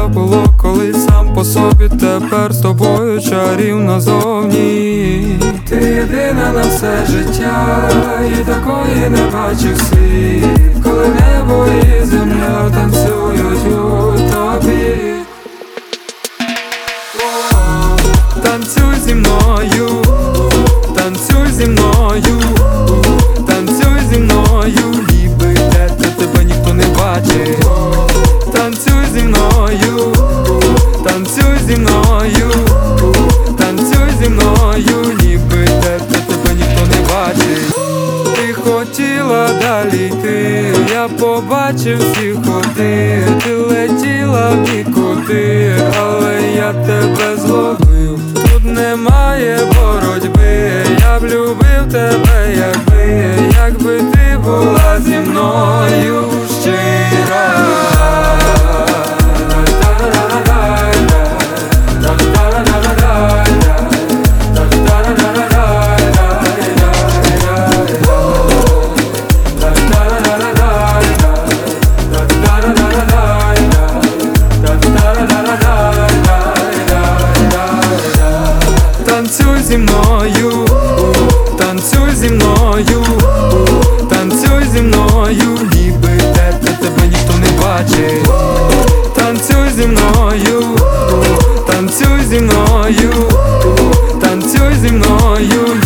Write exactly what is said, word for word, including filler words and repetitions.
життя було колись сам по собі, тепер з тобою чарівно зовні. Ти єдина на все життя, і такої не бачив світ, коли небо і земля танцюють у тобі. Танцюй зі мною, танцюй зі мною, танцюй зі мною, ніби де тебе ніхто не бачить. Танцюй зі мною, танцюй зі мною, танцюй зі мною, ніби де тебе ніхто не бачить. Ти хотіла далі йти, я побачив всі ходи, ти летіла в нікуди, але я тебе зловив. Тут немає боротьби, я б любив тебе, якби, якби ти була зі мною щира. Танцюй зі мною, танцюй зі мною, танцюй зі мною, ніби де тебе ніхто не бачить. Танцюй зі мною, танцюй зі мною, танцюй зі мною.